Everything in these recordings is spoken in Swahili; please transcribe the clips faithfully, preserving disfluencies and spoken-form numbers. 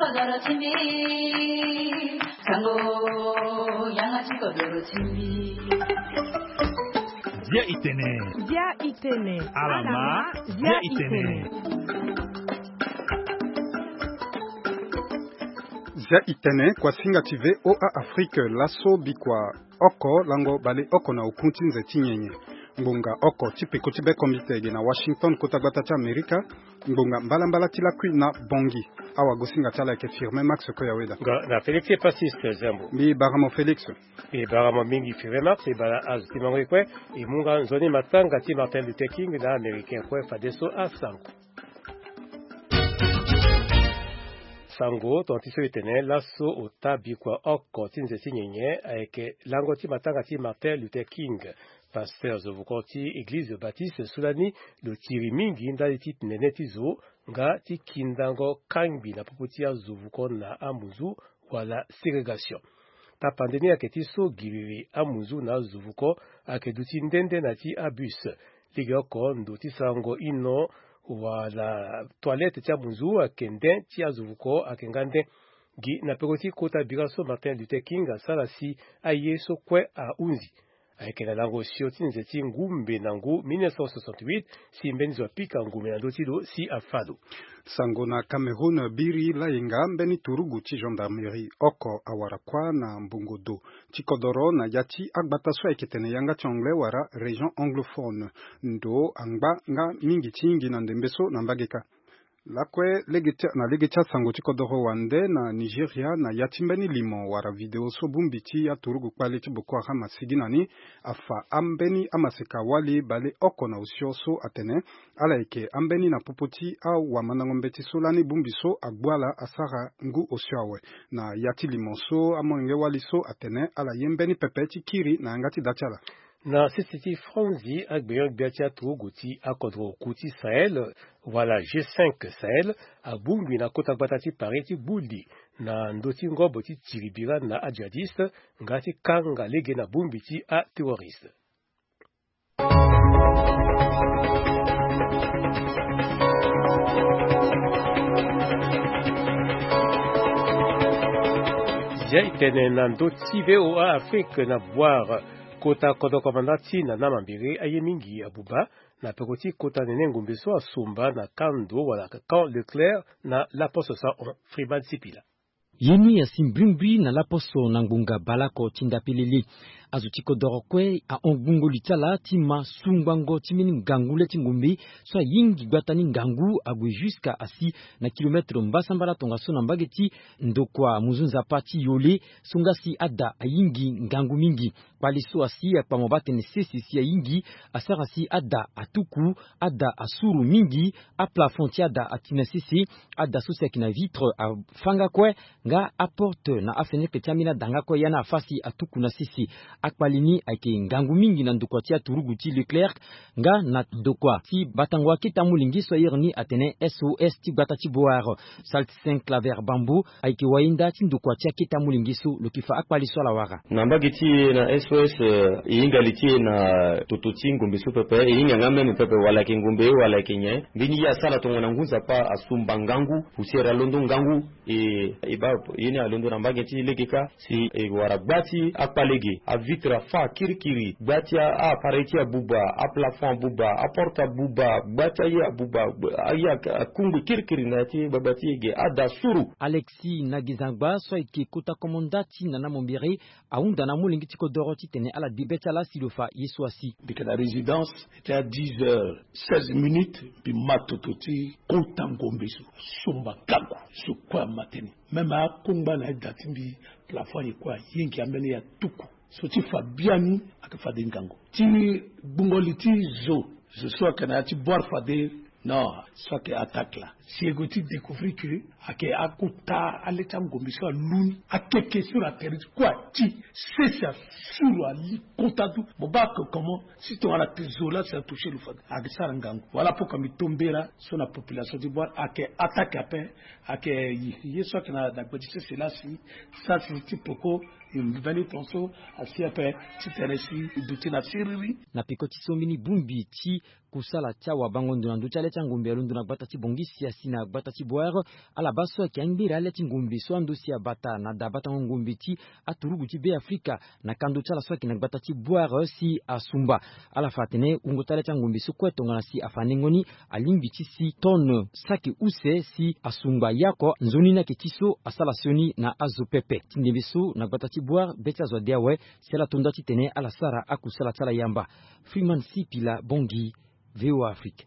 꺼져라 침비 상고 양아치 꺼져라 침비 Zia Itene. Zia Itene. Alama. Zia Itene. Zia Itene kwa singa tive O A Afrique laso bikwa oko lango bale oko na ukuntinze tinyenye. Mbunga oko tipiko tibe komitege na Washington kotagwata cha Amerika. Mbunga mbala mbala tila kui na bongi. Awa gosinga tala ke firme Max Koyaweda. Na Felix e pasiste Zambo. Mi baramo Felix. E baramo mingi firme Max e bala az timango kwe e munga nzoni matanga ti Martin Luther King na américain kwe fadeso a sanko. Sango tontiso itene laso otabi kwa oko tinze tinyenye aeke lango ti matanga ti Martin Luther King. Pasteur Zovukonti, Église Baptiste Soulani, le tiri mingi ndali ti neneti zo nga ti kindango kangbi na puputia Zovukon na amuzu wala ségrégation. Ta pandémie a keti so giriwi amuzu na Zovuko a keduti ndende na ti abus. Ligoko ndo ti sango ino wala toilette ti amuzu a kenden ti Zovuko a kengande gi na pekoti kota bigaso Martin Luther King a salasi a yeso kwe a unzi. Avec la langue sioti nzeti ngumbe nangu mille neuf cent soixante-huit si mbenzo pika ngume na dotilo si afado. Sango na Cameroun biri la yenga mbeni turugu ti gendarmerie oko awarakwa na mbungodo. Tikodoro na yati agbataso eketene yanga changle wara région anglophone. Ndo angba nga mingi tingi na ndembeso na mbageka. Lakwe legecha na legecha sango tikodoro wande na Nigeria na yatimbeni limo wara video so bumbiti ya turugu kwale ti Boko Haram siginani afa ambeni amaseka wali bale oko na usioso atene ala eke ambeni na popoti au wa manangombeti solani bumbiso agbwala asara ngu osiawe na yati limo so amonge wali so atene ala yembeni pepeti kiri na ngati dachala. Na sisiti Franzi agbeyon biatia turuguti akodro kuti Sahel wala G cinq Sahel abungwi na kota batati pareti buldi na ndoti ngobo ti tiribira na adjadiste ngati kanga lege na bumbiti a terroriste. Zia itene na ndoti V O A Afrique na boire kota kodo komandati na namambiri ayemingi abuba na pekoti kota nene ngumbeso asumba na kando wala kan Leclerc na laposo sa on Freeman Sipila. Yeni ya simbrimbri na laposo na ngunga balako tindapilili. Azutiko dorokwe a ongungo litala tima sumbango timini ngangule tingumbi so yingi gwatani ngangu abwe jusqu'à asi na kilometre mbasambala tonga so na mbageti ndokwa muzunza pati yole sungasi ada ayingi ngangu mingi paliso asi pa mobate nesesi si ayingi asarasi ada atuku ada asuru mingi a plafond ada atinasisi ada sosia kina vitre a fanga kwe nga apporte na afeneke tiamina danga ko yana fasi atuku na sisi akpalini ake ngangu mingi na ndokwa tia turugu ti Leclerc nga na ndokwa ti batangwa kita mulingi so yerni atene S O S ti batati boar salt cinq claver bambou ake wainda ti ndokwa tia kita mulingi so lokifa akpali so la wara na mbagiti na S O S inga liti na tototi ngumbi so pepe inga ngambe ni pepe wala ke ngumbe wala ke nye ngini ya sala tonga na nguza pa asumba ngangu pusiera londo ngangu e iba yini alondo na mbagiti legeka si e wara gbati akpalege a vitre fa kirikiri gbatia a paretia buba a plafond buba a porta buba gbatia ya buba aya kungu kirikiri na ti babati ge ada suru Alexis Nagizangba so ike kota komandati na namombiri aunda na mulingi tiko doroti tene ala dibeta la silofa yeswasi bika la résidence était à dix heures seize minutes puis matototi kontangombeso sumba kangu sukwa mateni même a kumba na datimbi plafond yekwa yingi amene ya tuku so ti fabiani akafade ngango ti bungoli ti zo je sois kana ti bor fade non soit que attaque là si ego ti découvrir que ake akuta aleta ngombi so lun akeke sur la terre quoi ti c'est ça sur ali contadu boba que comment si tu as la tesola ça toucher le fade ak sarangango voilà pourquoi mi tombera sur la population du bois ake attaque après ake yi soit que na da petit c'est là si ça c'est ti poko veni tonso asiape titenesi dutina siriri na pikoti somini bumbi ti kusala tia wa bangondo na nducha leta ngumbi alundu na gbata ti bongi siasi na gbata ti boer ala baso ki angbira leti ngumbi so ando sia bata na da bata ngumbi ti aturugu ti be Afrika na kando chala so ki na gbata ti boer si asumba ala fatene unguta leta ngumbi so kweto ngana si afanengoni alimbi ti si ton saki use si asumba yako nzoni na ketiso asala sioni na azo pepe tindebeso na gbata ti boer betia zo dewe sela tonda ti tene ala sara akusala tsala yamba Freeman Sipila Bongi V O A Afrique.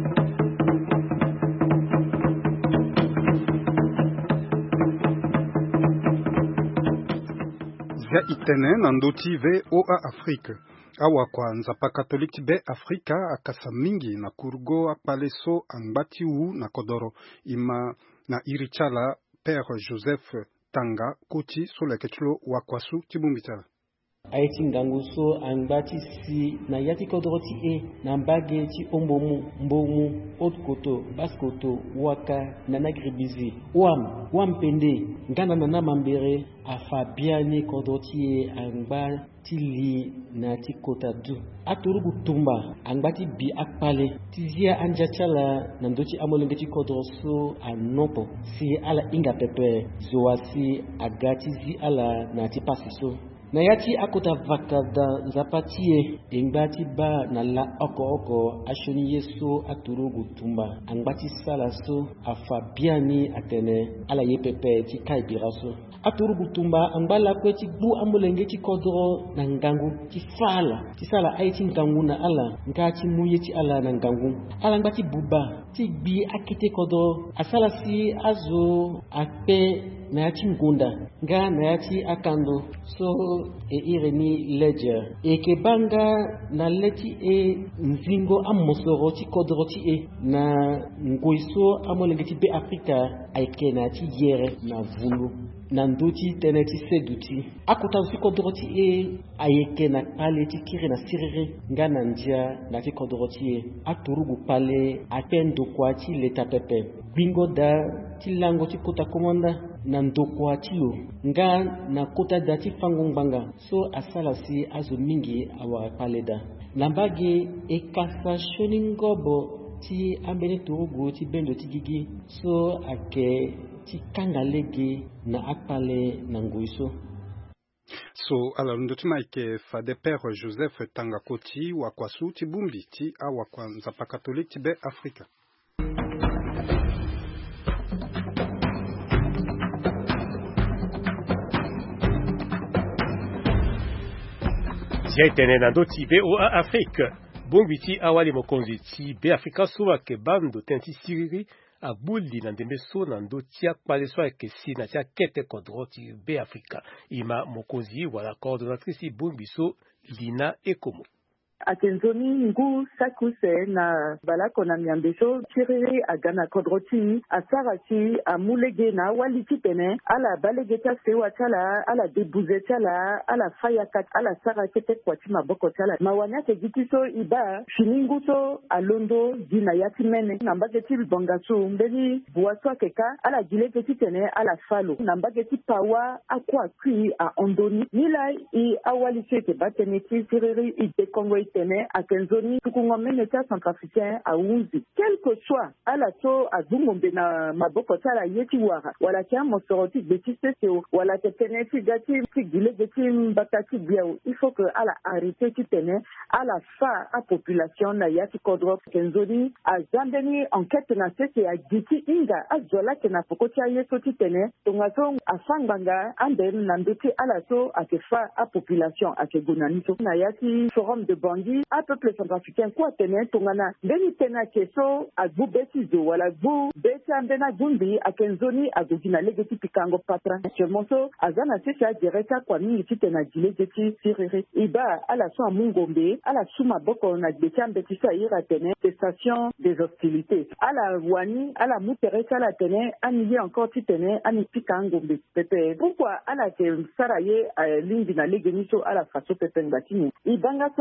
Zia itene na ndoti V O A Afrique. Awa kwa nzapa katoliki be Afrika akasa mingi na kurgo akpaleso angbati u na kodoro ima na irichala Père Joseph Tanga koti soleketulo wakwasu tibumbitala. Aiti ngangu so angbati si na yati kodroti e na mbage ti ombomu mbomu otkoto baskoto waka na nagribizi wam wam pende ngana na mambere afa biani kodroti e angba tili na ti kota du aturugu tumba angbati bi akpale tizia anjachala na ndoti amolenge ti kodroso anopo si ala inga pepe zoasi agati zi ala na ti pasiso na yati akota vakada zapatie engbati ba na la oko oko ashoni yeso aturugu tumba angbati salaso afabiani atene ala yepepe ti kaibiraso aturugu tumba angbala kweti bu amulenge ti kodro na ngangu ti fala ti sala aiti ngangu na ala ngati muye ti ala na ngangu ala ngbati buba ti gbi akite kodro asala si azo akpe na yati ngunda nga na yati akando so e ireni ledger e ke banga na leti e nzingo amosoro ti kodro ti e na ngoiso amolenge ti be Afrika aike na ti yere na vulu na nduti tene ti seduti akuta si kodro ti e ayeke na pale ti kiri na sirire nga na ndia na ti kodro ti e aturugu pale apendo kwa ti leta pepe bingo da ti lango ti kota komanda na ndokwa tilo nga na kota da ti fango ngbanga so asala si azo mingi awa paleda nambage e kasa shoni ngobo ti ambene turugu ti bendo ti gigi so ake ti kangalege na akpale na nguiso. So ala ndoti maike fade Père Joseph Tangakoti wa kwasu ti bumbi ti awa kwa nzapa katoliki ti be Afrika. Jaitene na ndoti V O A Afrique. Bongwiti awali mokonzi ti be Afrika suwa ke bando tenti siriri a bulli na ndembe so na ndoti akpale so ke si na tia kete kodro ti be Afrika. Ima mokonzi wala coordinatrice Bongbiso Lina Ekomo. Atenzoni ngu sakuse na balako na miambeso chiriri agana kodroti asarati amulege na waliti pene ala balegeta sewa chala ala debuze chala ala fayakat ala sarakete kwati maboko chala mawana ke gitiso iba fininguso alondo dina yatimene nambageti bongasu mbeni buwaso keka ala gileketi tene ala falo nambageti pawa akwa kwi a ondoni nila i awali cheke bateneti chiriri i dekongo tene a Kenzoni tukungomene ta centrafricain a unzi quel que soit ala to azungombe na maboko tala yeti wara wala kia mosoroti betiste seo wala te teneti gati ti gile gati mbatati biao il faut que ala arrêter ti tene ala fa a population na yati kodro Kenzoni a zambeni enquête na sese a giti inga a zola ke na pokoti a yeso ti tene tongaso a fangbanga ande na ndoti ala to a ke fa a population a ke gonanito na yati forum de Bangui a peuple centrafricain kwa tene tongana ndeni tena keso agbu besizo wala agbu besi ambena gumbi a Kenzoni a gugina legeti pikango patra chemonso azana sesa direka kwa mingi ti tena gilegeti siriri iba ala so amungombe ala suma boko na gbeti ambeti sa ira tene cessation des hostilités ala wani ala muteresa ala tene ani ye encore ti tene ani pikangombe pepe pourquoi ala ke saraye lingi na legeniso ala faso pepe ngatini ibanga so na sesa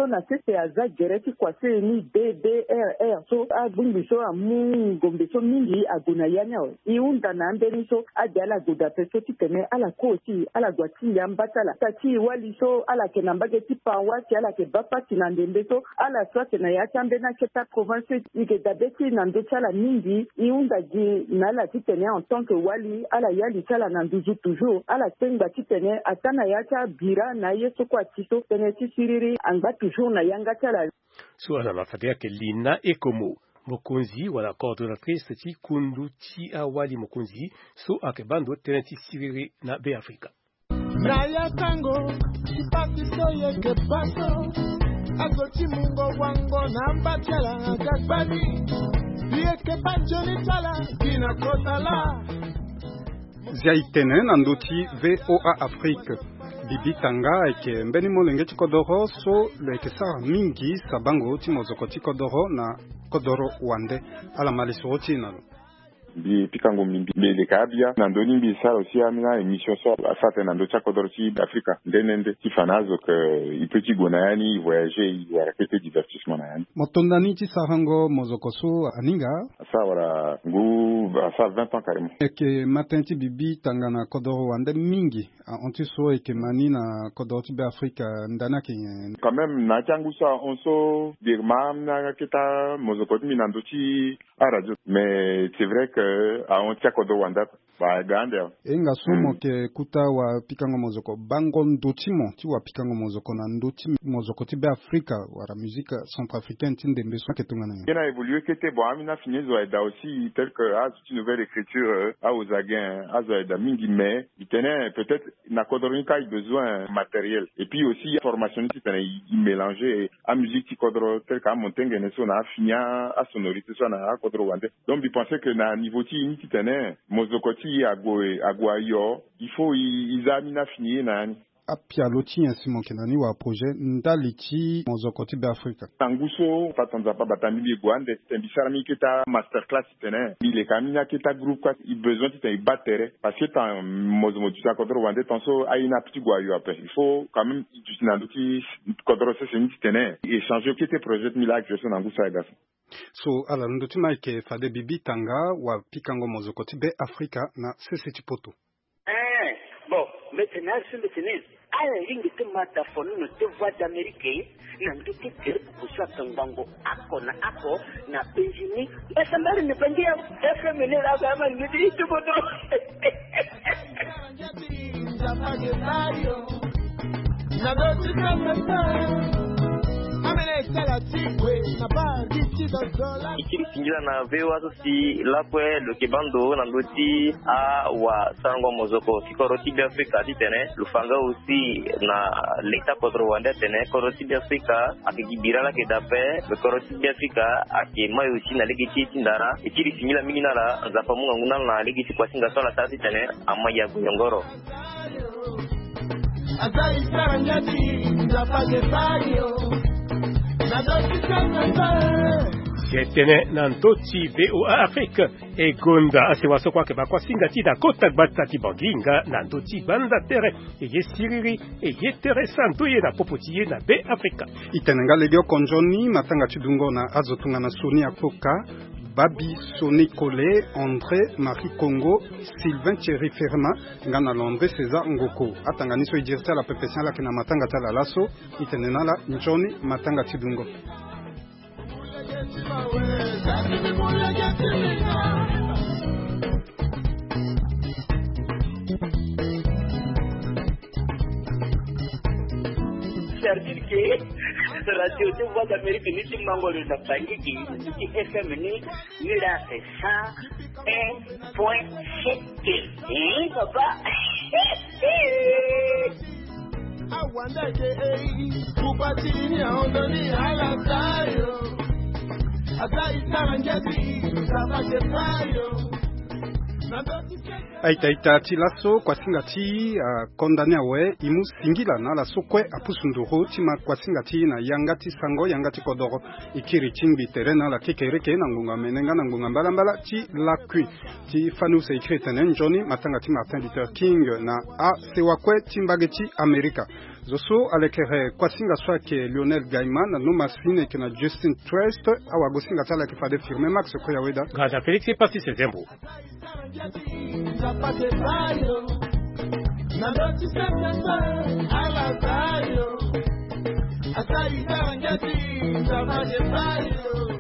te aza gereti kwa se ni D D R R so abungiso amu gombeso mingi aguna yanyao iunda na ambeniso adala guda peso titene ala koti ala gwati yambatala tati waliso ala kenambage ti pawati ala ke bapati na ndembeso ala swate na yatambe na keta province ike dabeti na ndochala mingi iunda ji na la titene en tant que wali ala yali chala na nduzu toujours ala tenga titene atana yacha bira na yeso kwa tiso tene tisiriri anga toujours na yanga chala suala mafatia ke Lina Ekomo Mokonzi wala coordinatrice ti kundu ti awali Mokonzi so akebando tene tisiriri na Be Africa na ya tango ipati soye ke paso agoti mungo wango namba chala akagbani yeke banjoni chala kina kotala Ziaitene nandoti V O A Afrique Bibi Tanga eke mbeni molenge chikodoro so leke sara mingi sabango ti mozoko ti kodoro na kodoro wande ala malisoro ti nalo bi pikango mimbi le kabia nandoni mbi sala aussi amina émission so afate nando cha kodoro ti Afrika ndenende ti fanazo que il peut gonayani voyager il y a quelques divertissement na yani motondani ti sarango mozoko so aninga ça wala ngu ça vingt ans carrément eke matin ti Bibi Tanga na kodoro wande mingi onti so eke mani na kodoro ti Be Afrika ndana ki quand même na changu sa on so dirmam na kita mozoko ti nando ti a radio mais c'est vrai que a on tia kodo wanda ba gande enga sumo mm. ke kuta wa pikango mozoko bango ndotimo ti wa pikango mozoko na ndoti mozoko ti Be Africa wara musique centrafricaine ti ndembe so ke tungana il a évolué que te bon amina fini zo da aussi tel que a une nouvelle écriture a aux again a zo da mingi mais il tenait peut-être na kodoronika il besoin matériel et puis aussi formation ti tenait il mélanger a musique ti kodoro tel ka montenge ne so na finia a sonorité so na a kodoro wanda donc il pensait que na niveau ti ni ti tenait mozoko ti agbo agwa yo il faut ils amina fini na apia loti insimo kenani wa projet ndali ti mozoko ti Be Africa tanguso patanza pa batami bi gwande tembisara mi keta masterclass tenait mi le kamina keta groupe quoi il besoin ti te battere parce que tant mozomo tu sa kodro wande tanso aina petit gwa yo après il faut quand même du nando ti kodro se se ni tenait échanger kete projet mi la que je na ngusa gas so ala ndo ti maike fade Bibi Tanga wa pikango mozoko ti Be Africa na sese ti poto eh bon maintenant sur le tennis ala ringi te mata fonu no te voix d'Amérique na ndiki te kuswa tangango ako na ako na penjini esa mari ne pengia efe mene la kama ni ndi tu bodo na do ti kama ikiri singira na vewa sosi lakwe lokebando na ndoti a wa sango mozoko kikoroti Be Africa titene lufanga aussi na leta kodro wanda tene koroti Be Africa akigibira la kedape koroti Be Africa akemayo aussi na legiti tindara ikiri singira mingi na la za pamunga nguna na legiti kwa singa sola tati tene amaya guyongoro azai sarangati ndapage sayo Ketene nantoti V O A Afrique e gonda asewaso kwake bakwa singati da kota batati banginga nantoti banda tere e yesiriri e yetere santo ye na popoti ye na Be Africa itenenga legio konjoni matanga chidungo na azotunga na Soni Akoka Babi Soni Kole André Marie Congo Sylvain Thierry Ferma ngana Londres César Ngoko atanga niso idirta la pepesia la kina matanga tala laso itenena la njoni matanga chidungo c'est-à-dire que radio de voix d'Amérique ni ti mangolo na pangiki ti F M ni ni la c'est cent un point sept eh papa awanda ke ei kupati ni aondoni ala tayo azai tarangati sabake tayo aita ita ti laso kwa singati uh, kondani awe imu singila na laso kwe apusunduru ti ma kwa singati na yangati sango yangati kodoro ikiri chimbi terena la kekereke na ngunga menenga na ngunga mbala mbala ti lakui ti fanu se ikiri tenen joni matanga ti Martin Luther King na a sewa kwe timbage ti Amerika Zoso alekere kwa singa swake Lionel Gaiman no masine kina Justin Trest awa gosinga tala kifade firme Max Koya Weda. Gaza Felix Pati Sezembo. Asai tarangati, zabaje bayo.